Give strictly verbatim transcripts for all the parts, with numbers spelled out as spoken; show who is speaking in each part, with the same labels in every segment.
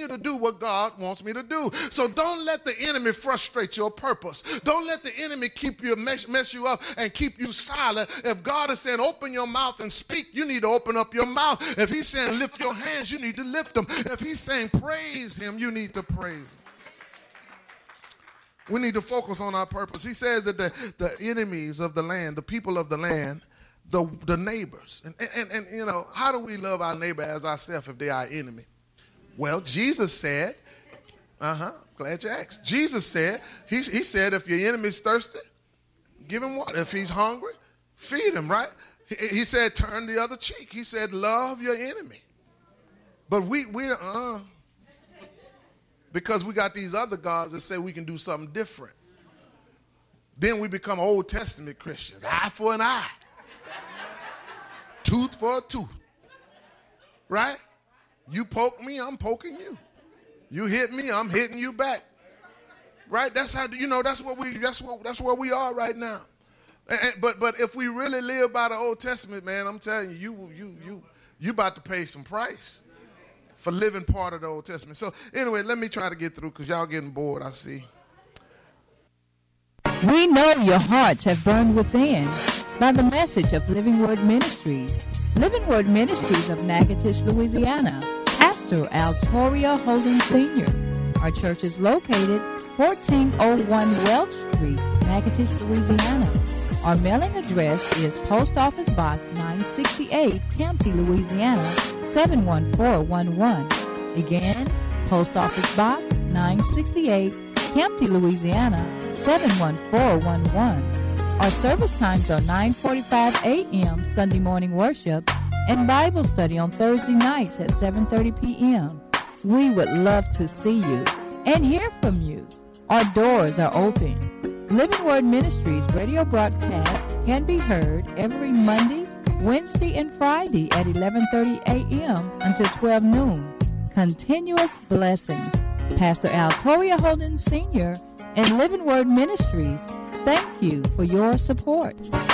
Speaker 1: continue to do what God wants me to do. So don't let the enemy frustrate your purpose. Don't let the enemy keep you, mess, mess you up and keep you silent. If God is saying open your mouth and speak, you need to open up your mouth. If he's saying lift your hands, you need to lift them. If he's saying praise him, you need to praise him. We need to focus on our purpose. He says that the, the enemies of the land, the people of the land, the, the neighbors. And, and, and, you know, how do we love our neighbor as ourselves if they are our enemy? Well, Jesus said, uh-huh, glad you asked. Jesus said, he, he said, if your enemy's thirsty, give him water. If he's hungry, feed him, right? He, he said, turn the other cheek. He said, love your enemy. But we, we, uh, because we got these other gods that say we can do something different. Then we become Old Testament Christians. Eye for an eye. Tooth for a tooth. Right? You poke me, I'm poking you. You hit me, I'm hitting you back. Right? That's how, you know, that's what we, that's what, that's where we are right now. And, and, but, but if we really live by the Old Testament, man, I'm telling you, you, you, you, you about to pay some price for living part of the Old Testament. So anyway, let me try to get through because y'all getting bored, I see.
Speaker 2: We know your hearts have burned within by the message of Living Word Ministries. Living Word Ministries of Natchitoches, Louisiana. Pastor Altoria Holden Senior Our church is located fourteen oh one Welch Street, Natchitoches, Louisiana. Our mailing address is Post Office Box nine sixty-eight, Campty, Louisiana, seven one four one one. Again, Post Office Box nine sixty-eight, Campty, Louisiana, seven one four one one. Our service times are nine forty-five a.m. Sunday morning worship and Bible study on Thursday nights at seven thirty p.m. We would love to see you and hear from you. Our doors are open. Living Word Ministries radio broadcast can be heard every Monday, Wednesday, and Friday at eleven thirty a.m. until twelve noon. Continuous blessings. Pastor Altoria Holden Senior and Living Word Ministries, thank you for your support.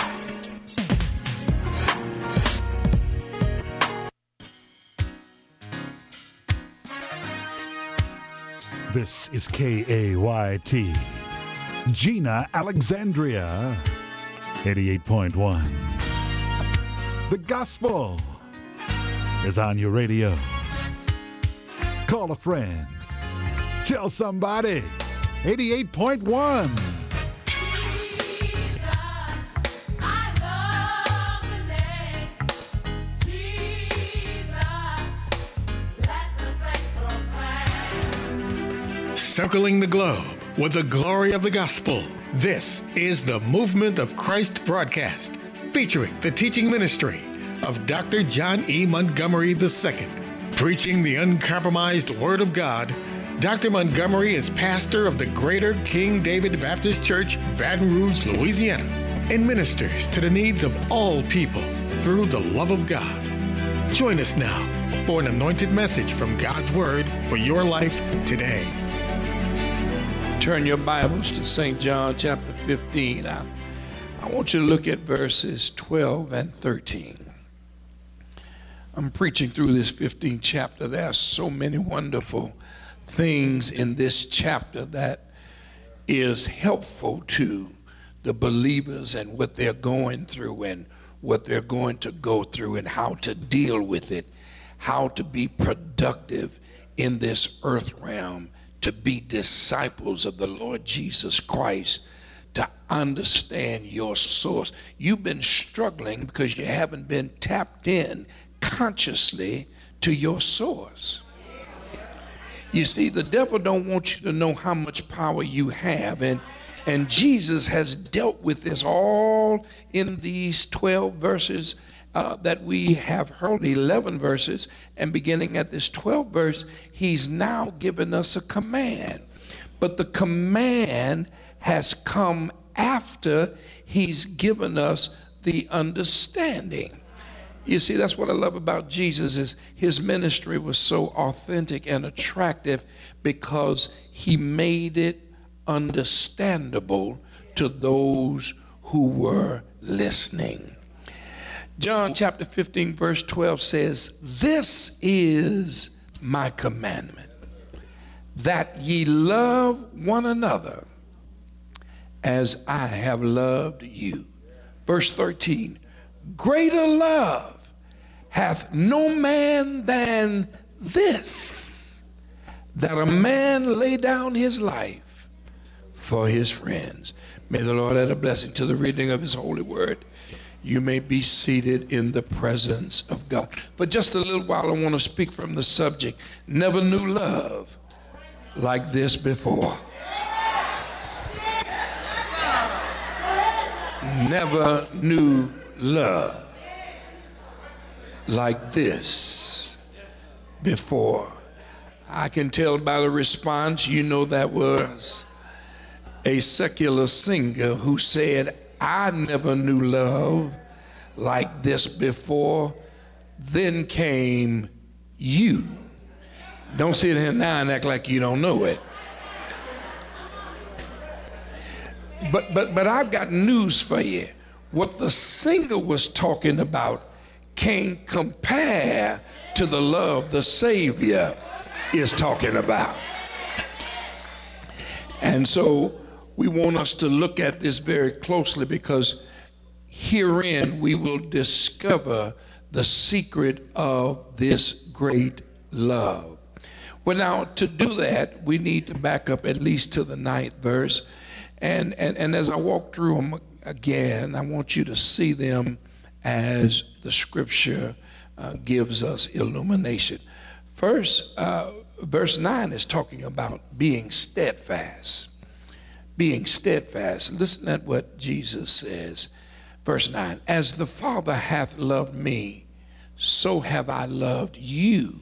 Speaker 3: This is K A Y T, Gina, Alexandria, eighty-eight point one. The gospel is on your radio. Call a friend. Tell somebody. eighty-eight point one.
Speaker 4: Circling the globe with the glory of the gospel. This is the Movement of Christ broadcast, featuring the teaching ministry of Doctor John E. Montgomery the Second. Preaching the uncompromised Word of God, Doctor Montgomery is pastor of the Greater King David Baptist Church, Baton Rouge, Louisiana, and ministers to the needs of all people through the love of God. Join us now for an anointed message from God's Word for your life today.
Speaker 5: Turn your Bibles to Saint John chapter fifteen. I, I want you to look at verses twelve and thirteen. I'm preaching through this fifteenth chapter. There are so many wonderful things in this chapter that is helpful to the believers and what they're going through and what they're going to go through and how to deal with it, how to be productive in this earth realm, to be disciples of the Lord Jesus Christ, to understand your source. You've been struggling because you haven't been tapped in consciously to your source. You see, the devil don't want you to know how much power you have, and and Jesus has dealt with this all in these twelve verses uh, that we have heard, eleven verses, and beginning at this twelfth verse, he's now given us a command. But the command has come after he's given us the understanding. You see, that's what I love about Jesus, is his ministry was so authentic and attractive because he made it understandable to those who were listening. John chapter fifteen verse twelve says, "This is my commandment." that ye love one another as I have loved you. Verse thirteen, greater love hath no man than this, that a man lay down his life for his friends. May the Lord add a blessing to the reading of his holy word. You may be seated in the presence of God. For just a little while, I want to speak from the subject. Never knew love like this before. Never knew love like this before. I can tell by the response, you know that was a secular singer who said, I never knew love like this before. Then came you. Don't sit here now and act like you don't know it. But but but I've got news for you. What the singer was talking about can't compare to the love the Savior is talking about. And so we want us to look at this very closely, because herein we will discover the secret of this great love. Well, now, to do that, we need to back up at least to the ninth verse. And, and, and as I walk through them again, I want you to see them as the scripture uh, gives us illumination. First, uh, verse nine is talking about being steadfast. Being steadfast. Listen at what Jesus says. Verse nine, as the Father hath loved me, so have I loved you.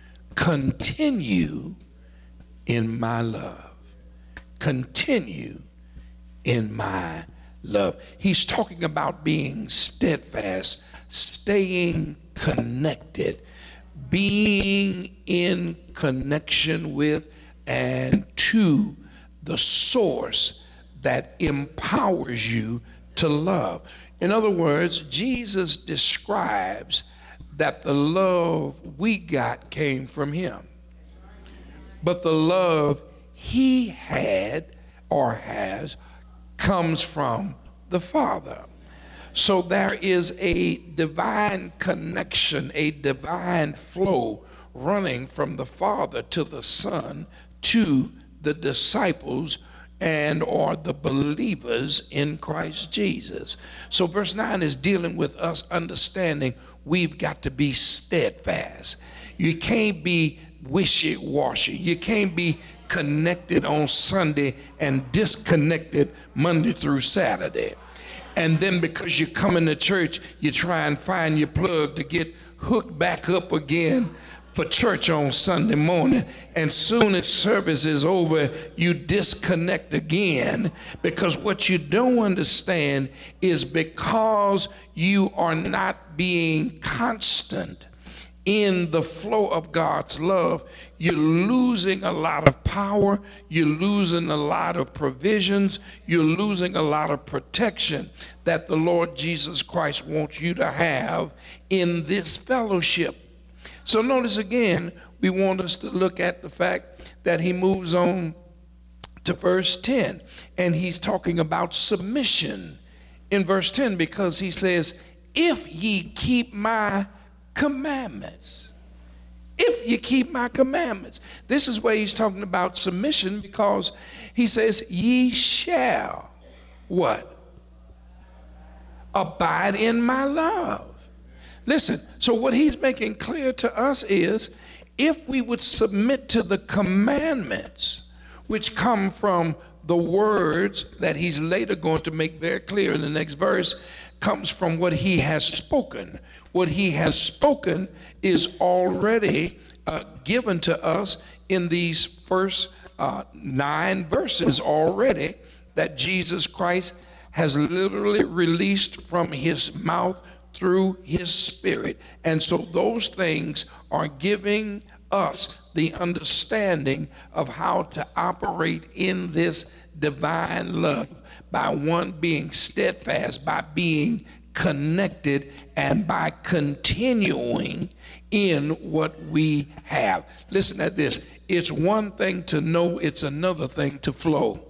Speaker 5: Continue in my love. Continue in my love. He's talking about being steadfast, staying connected, being in connection with and to the source that empowers you to love. In other words, Jesus describes that the love we got came from him, but the love he had or has comes from the Father. So there is a divine connection, a divine flow running from the Father to the Son to the disciples and or the believers in Christ Jesus. So verse nine is dealing with us understanding we've got to be steadfast. You can't be wishy-washy. You can't be connected on Sunday and disconnected Monday through Saturday. And then because you come into church, you try and find your plug to get hooked back up again for church on Sunday morning, and soon as service is over, you disconnect again, because what you don't understand is because you are not being constant in the flow of God's love, you're losing a lot of power, you're losing a lot of provisions, you're losing a lot of protection that the Lord Jesus Christ wants you to have in this fellowship. So notice again, we want us to look at the fact that he moves on to verse ten, and he's talking about submission in verse ten, because he says, if ye keep my commandments, if you keep my commandments. This is where he's talking about submission, because he says, ye shall what? Abide in my love. Listen, so what he's making clear to us is, if we would submit to the commandments, which come from the words that he's later going to make very clear in the next verse, comes from what he has spoken. What he has spoken is already uh, given to us in these first uh, nine verses already, that Jesus Christ has literally released from his mouth through his Spirit. And so those things are giving us the understanding of how to operate in this divine love, by one being steadfast, by being connected, and by continuing in what we have. Listen at this. it's one thing to know, it's another thing to flow.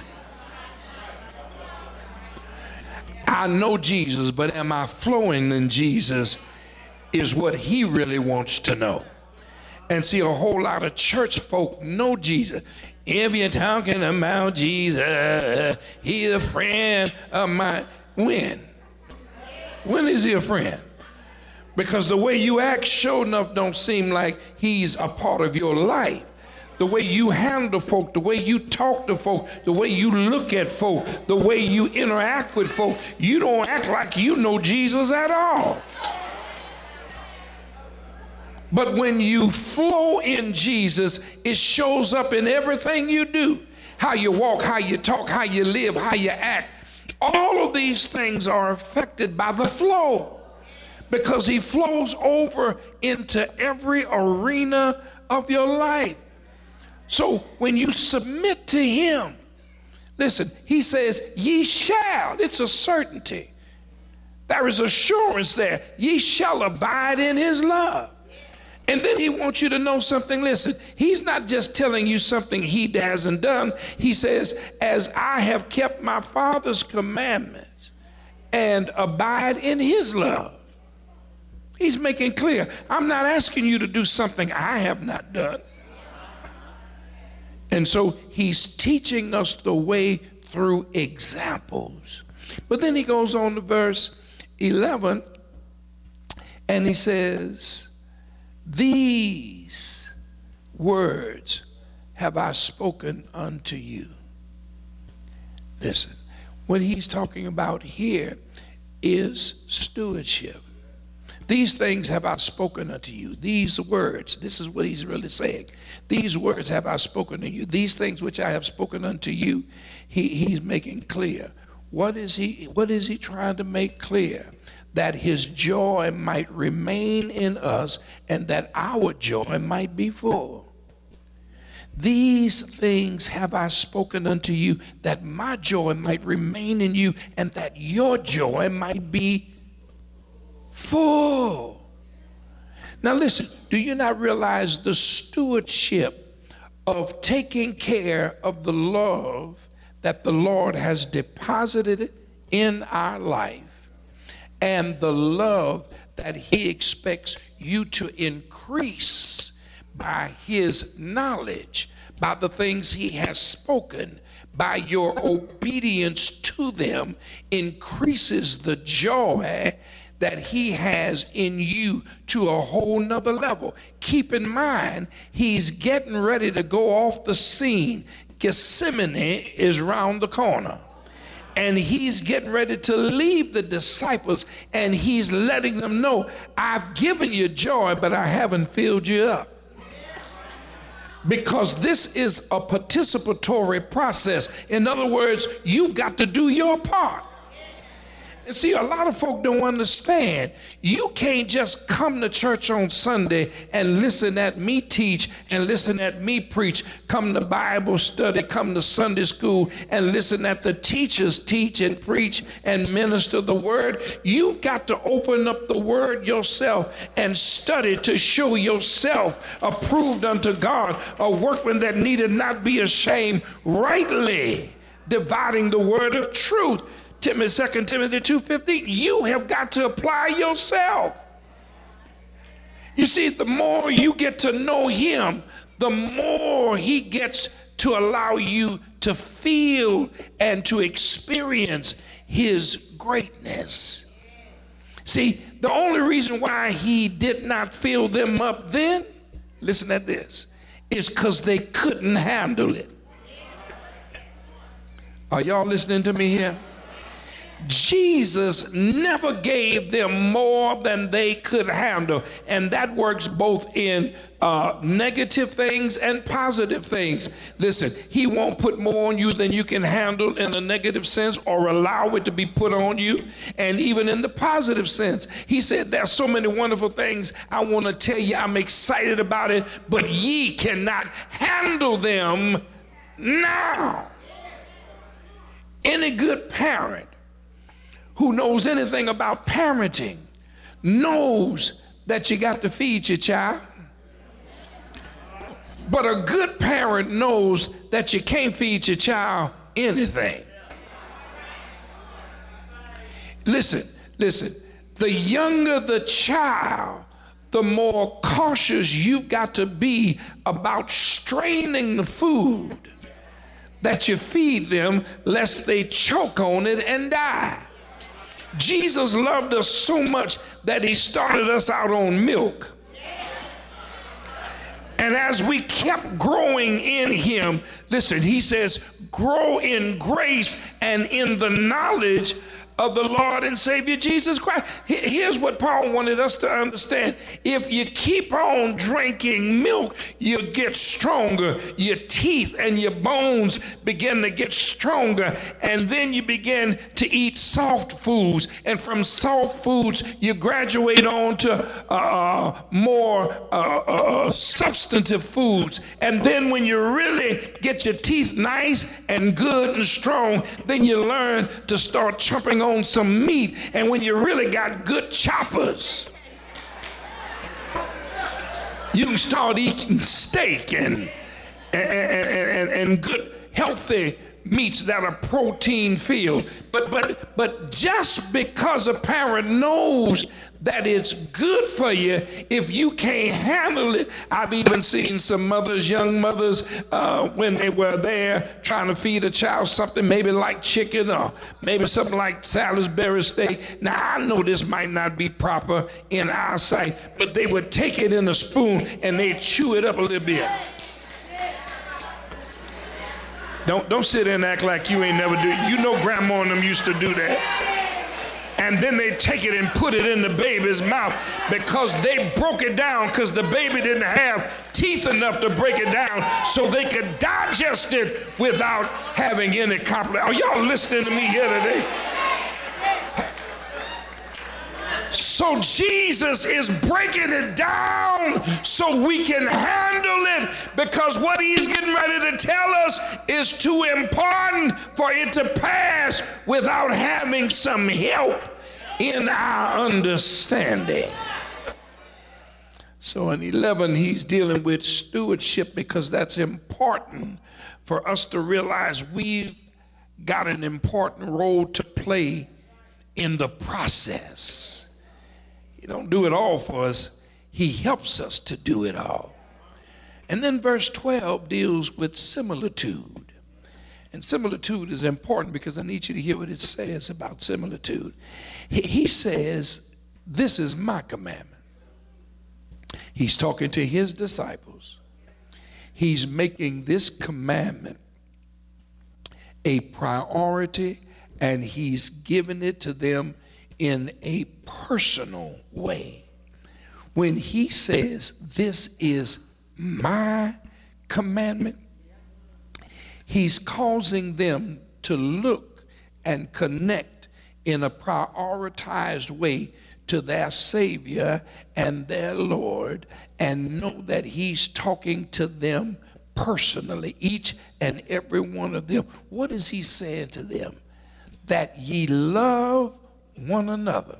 Speaker 5: I know Jesus, but am I flowing in Jesus is what he really wants to know. And see, a whole lot of church folk know Jesus. If you're talking about Jesus, he's a friend of mine. When? When is he a friend? Because the way you act sure enough don't seem like he's a part of your life. The way you handle folk, the way you talk to folk, the way you look at folk, the way you interact with folk, you don't act like you know Jesus at all. But when you flow in Jesus, it shows up in everything you do. How you walk, how you talk, how you live, how you act. All of these things are affected by the flow, because he flows over into every arena of your life. So when you submit to him, listen, he says, ye shall. It's a certainty. There is assurance there. Ye shall abide in his love. And then he wants you to know something. Listen, he's not just telling you something he hasn't done. He says, as I have kept my Father's commandments and abide in his love. He's making clear, I'm not asking you to do something I have not done. And so he's teaching us the way through examples. But then he goes on to verse eleven, and he says, these words have I spoken unto you. Listen, what he's talking about here is stewardship. These things have I spoken unto you. These words, this is what he's really saying. These words have I spoken to you. These things which I have spoken unto you, he, he's making clear. What is he, what is he trying to make clear? That his joy might remain in us and that our joy might be full. These things have I spoken unto you, that my joy might remain in you and that your joy might be full. Now listen, do you not realize the stewardship of taking care of the love that the Lord has deposited in our life and the love that he expects you to increase by his knowledge, by the things he has spoken, by your obedience to them, increases the joy that he has in you to a whole nother level. Keep in mind, he's getting ready to go off the scene. Gethsemane is round the corner. And he's getting ready to leave the disciples, and he's letting them know, I've given you joy, but I haven't filled you up. Because this is a participatory process. In other words, you've got to do your part. And see, a lot of folk don't understand. You can't just come to church on Sunday and listen at me teach and listen at me preach. Come to Bible study, come to Sunday school and listen at the teachers teach and preach and minister the word. You've got to open up the word yourself and study to show yourself approved unto God, a workman that needed not be ashamed, rightly dividing the word of truth. Timothy, Second Timothy two fifteen, you have got to apply yourself. You see, the more you get to know him, the more he gets to allow you to feel and to experience his greatness. See, the only reason why he did not fill them up then, listen at this, is because they couldn't handle it. Are y'all listening to me here? Jesus never gave them more than they could handle, and that works both in uh, negative things and positive things. Listen, he won't put more on you than you can handle in the negative sense or allow it to be put on you, and even in the positive sense. He said, there's so many wonderful things I want to tell you, I'm excited about it, but ye cannot handle them now. Any good parent who knows anything about parenting knows that you got to feed your child. But a good parent knows that you can't feed your child anything. Listen, listen, the younger the child, the more cautious you've got to be about straining the food that you feed them, lest they choke on it and die. Jesus loved us so much that he started us out on milk. And as we kept growing in him, listen, he says, grow in grace and in the knowledge of the Lord and Savior Jesus Christ. Here's what Paul wanted us to understand. If you keep on drinking milk, you get stronger. Your teeth and your bones begin to get stronger. And then you begin to eat soft foods. And from soft foods, you graduate on to uh, more uh, uh, substantive foods. And then when you really get your teeth nice and good and strong, then you learn to start chomping on on some meat. And when you really got good choppers, you can start eating steak and and, and, and good healthy meats that are protein filled. But but but just because a parent knows that it's good for you, if you can't handle it, I've even seen some mothers, young mothers, uh, when they were there trying to feed a child something maybe like chicken or maybe something like Salisbury steak. Now I know this might not be proper in our sight, but they would take it in a spoon and they'd chew it up a little bit. Don't, don't sit there and act like you ain't never do it. You know grandma and them used to do that. And then they take it and put it in the baby's mouth because they broke it down because the baby didn't have teeth enough to break it down so they could digest it without having any complications. Are y'all listening to me here today? So Jesus is breaking it down so we can handle it, because what he's getting ready to tell us is too important for it to pass without having some help in our understanding. So in eleven, he's dealing with stewardship, because that's important for us to realize we've got an important role to play in the process. He don't do it all for us. He helps us to do it all. And then verse twelve deals with similitude. And similitude is important because I need you to hear what it says about similitude. He, he says, this is my commandment. He's talking to his disciples. He's making this commandment a priority, and he's giving it to them in a personal way. When he says, this is my commandment, he's causing them to look and connect in a prioritized way to their Savior and their Lord, and know that he's talking to them personally, each and every one of them. What is he saying to them? That ye love one another.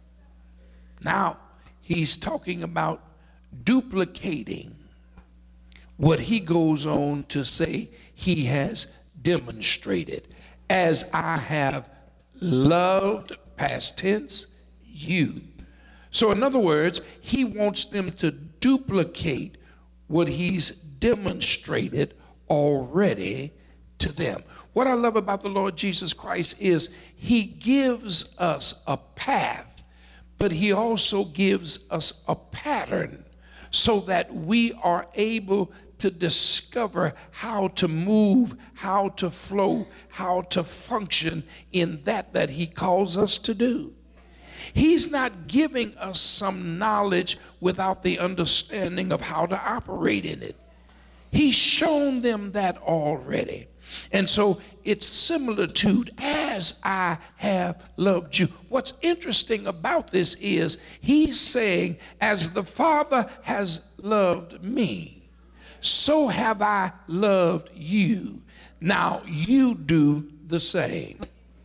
Speaker 5: Now, he's talking about duplicating what he goes on to say he has demonstrated. As I have loved, past tense, you. So in other words, he wants them to duplicate what he's demonstrated already to them. What I love about the Lord Jesus Christ is he gives us a path, but he also gives us a pattern so that we are able to discover how to move, how to flow, how to function in that that he calls us to do. He's not giving us some knowledge without the understanding of how to operate in it. He's shown them that already. And so it's similitude, as I have loved you. What's interesting about this is he's saying, as the Father has loved me, so have I loved you. Now you do the same.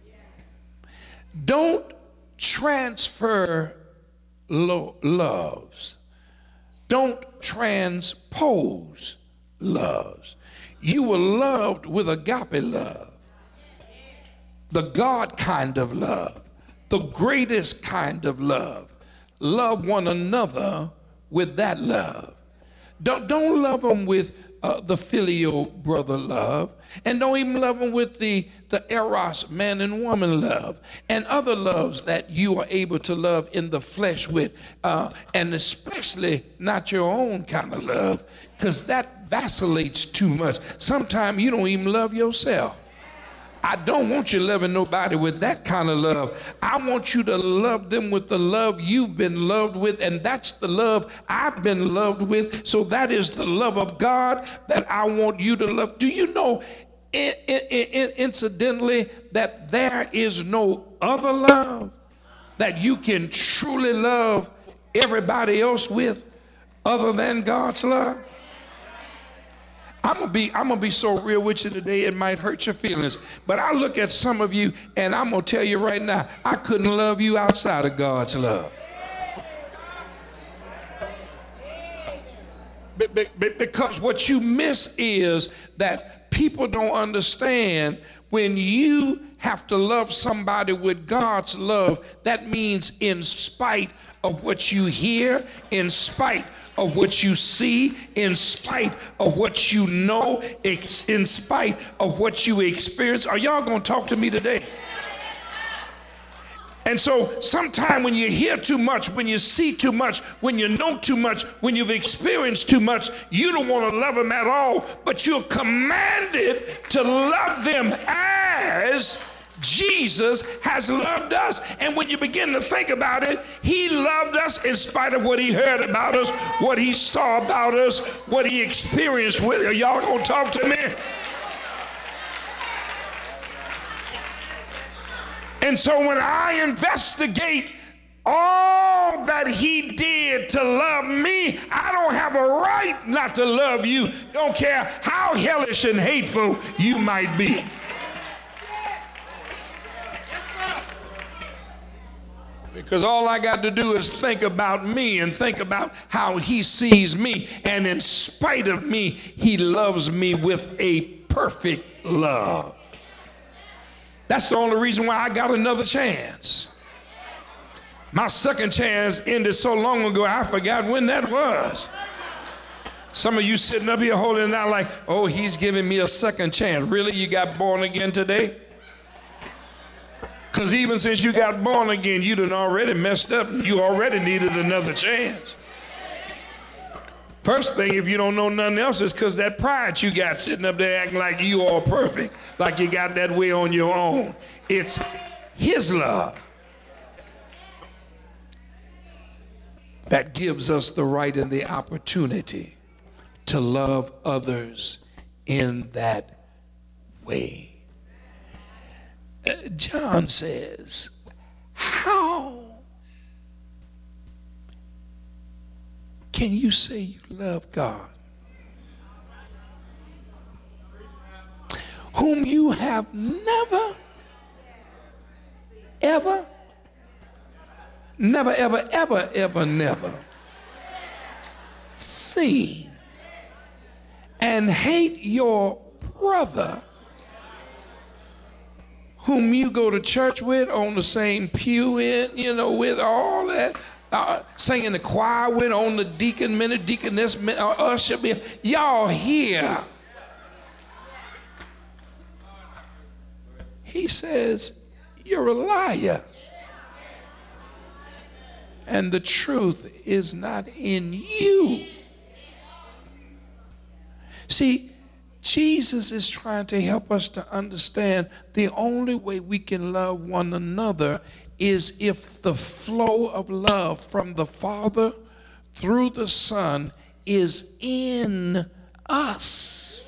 Speaker 5: Don't transfer lo- loves. Don't transpose loves. You were loved with agape love, the God kind of love, the greatest kind of love. Love one another with that love. Don't, don't love them with uh, the filial brother love, and don't even love them with the, the eros, man and woman love, and other loves that you are able to love in the flesh with, uh, and especially not your own kind of love, because that vacillates too much. Sometimes you don't even love yourself. I don't want you loving nobody with that kind of love. I want you to love them with the love you've been loved with, and that's the love I've been loved with. So that is the love of God that I want you to love. Do you know, in, in, in, incidentally, that there is no other love that you can truly love everybody else with other than God's love? I'm gonna be I'm gonna be so real with you today, it might hurt your feelings. But I look at some of you and I'm gonna tell you right now, I couldn't love you outside of God's love. Because what you miss is that people don't understand when you have to love somebody with God's love, that means in spite of what you hear, in spite of what you see, in spite of what you know, in spite of what you experience. Are y'all gonna talk to me today? And so sometime when you hear too much, when you see too much, when you know too much, when you've experienced too much, you don't want to love them at all, but you're commanded to love them as Jesus has loved us. And when you begin to think about it, he loved us in spite of what he heard about us, what he saw about us, what he experienced with us. Y'all gonna talk to me? And so when I investigate all that he did to love me, I don't have a right not to love you. Don't care how hellish and hateful you might be. Because all I got to do is think about me and think about how he sees me. And in spite of me, he loves me with a perfect love. That's the only reason why I got another chance. My second chance ended so long ago, I forgot when that was. Some of you sitting up here holding it out like, oh, he's giving me a second chance. Really? You got born again today? Because even since you got born again, you done already messed up. You already needed another chance. First thing, if you don't know nothing else, is because that pride you got sitting up there acting like you all perfect, like you got that way on your own. It's his love that gives us the right and the opportunity to love others in that way. Uh, John says, how can you say you love God, whom you have never, ever, never, ever, ever, ever, never seen, and hate your brother whom you go to church with, on the same pew in, you know, with all that, uh, singing the choir with, on the deacon minute, deaconess minute, uh, usher, y'all here. He says, you're a liar. And the truth is not in you. See, Jesus is trying to help us to understand the only way we can love one another is if the flow of love from the Father through the Son is in us.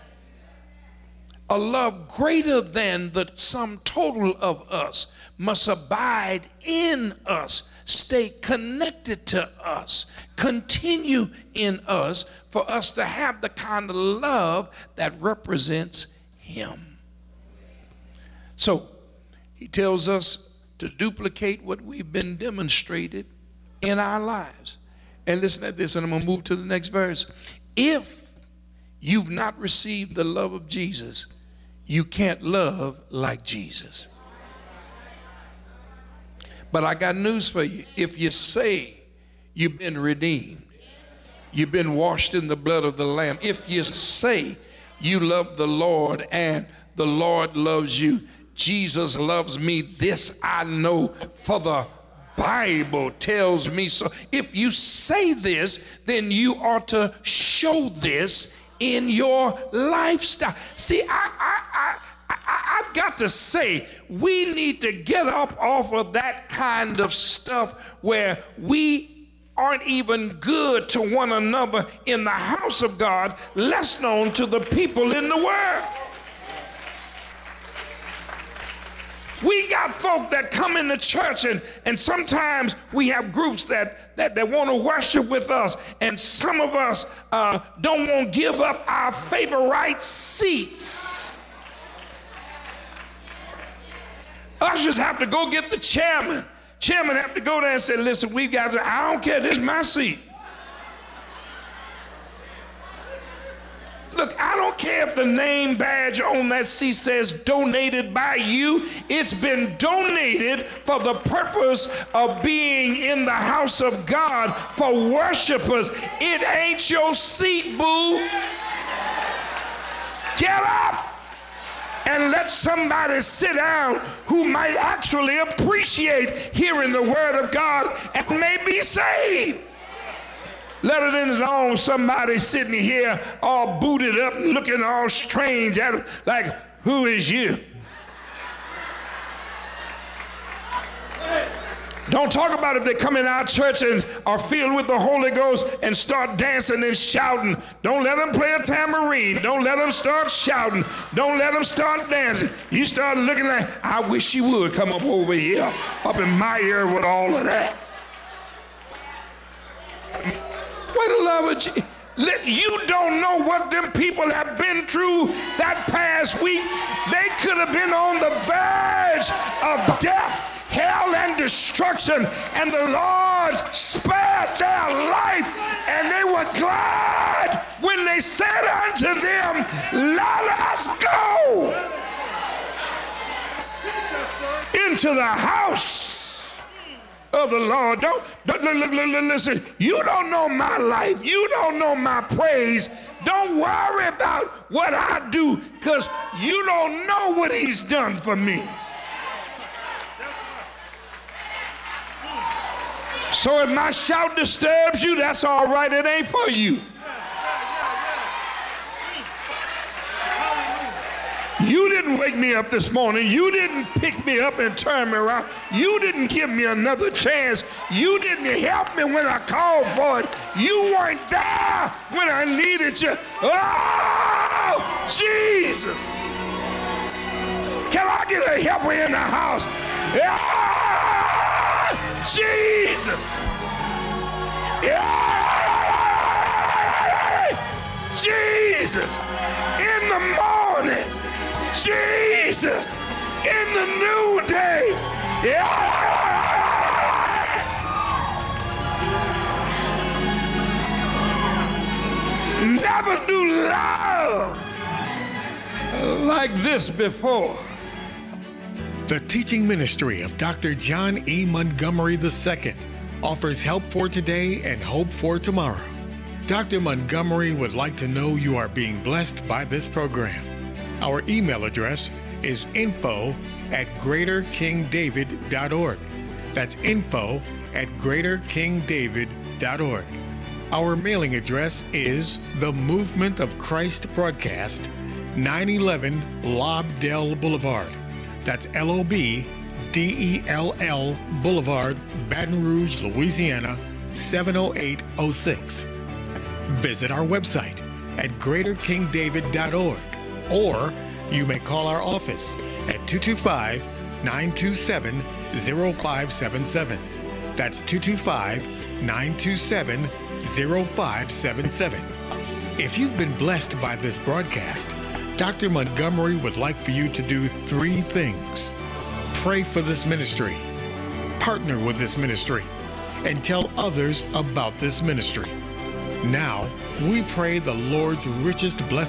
Speaker 5: A love greater than the sum total of us must abide in us, stay connected to us, continue in us, for us to have the kind of love that represents him. So he tells us to duplicate what we've been demonstrated in our lives. And listen to this, and I'm going to move to the next verse. If you've not received the love of Jesus, you can't love like Jesus. But I got news for you. If you say you've been redeemed, you've been washed in the blood of the Lamb, if you say you love the Lord and the Lord loves you, Jesus loves me, this I know, for the Bible tells me so. If you say this, then you ought to show this in your lifestyle. See, I, I, I, I, I've got to say, we need to get up off of that kind of stuff where we aren't even good to one another in the house of God, less known to the people in the world. We got folk that come into church, and, and sometimes we have groups that, that, that want to worship with us, and some of us uh, don't want to give up our favorite seats. Ushers have to go get the chairman. Chairman have to go there and say, listen, we got to, I don't care, this is my seat. Look, I don't care if the name badge on that seat says donated by you. It's been donated for the purpose of being in the house of God for worshipers. It ain't your seat, boo. Get up and let somebody sit down who might actually appreciate hearing the word of God and may be saved. Let it in alone somebody sitting here all booted up and looking all strange at him like, who is you? Don't talk about if they come in our church and are filled with the Holy Ghost and start dancing and shouting. Don't let them play a tambourine. Don't let them start shouting. Don't let them start dancing. You start looking like, I wish you would come up over here, up in my ear with all of that. What the love of Jesus. You don't know what them people have been through that past week. They could have been on the verge of death, hell, and destruction, and the Lord spared their life, and they were glad when they said unto them, let us go into the house of the Lord. Don't, don't look, look, look, listen, you don't know my life. You don't know my praise. Don't worry about what I do, because you don't know what he's done for me. So if my shout disturbs you, that's all right. It ain't for you. You didn't wake me up this morning. You didn't pick me up and turn me around. You didn't give me another chance. You didn't help me when I called for it. You weren't there when I needed you. Oh, Jesus. Can I get a helper in the house? Yeah, Jesus. Yeah, Jesus. In the morning. Jesus, in the noonday. Yeah. Never knew love like this before.
Speaker 4: The teaching ministry of Doctor John E. Montgomery the Second offers help for today and hope for tomorrow. Doctor Montgomery would like to know you are being blessed by this program. Our email address is info at greater king david dot org. That's info at greater king david dot org. Our mailing address is The Movement of Christ Broadcast, nine eleven Lobdell Boulevard. That's L O B D E L L Boulevard, Baton Rouge, Louisiana, seven oh eight oh six. Visit our website at greater king david dot org. Or you may call our office at two two five, nine two seven, zero five seven seven. That's two two five, nine two seven, zero five seven seven. If you've been blessed by this broadcast, Doctor Montgomery would like for you to do three things. Pray for this ministry, partner with this ministry, and tell others about this ministry. Now, We pray the Lord's richest blessings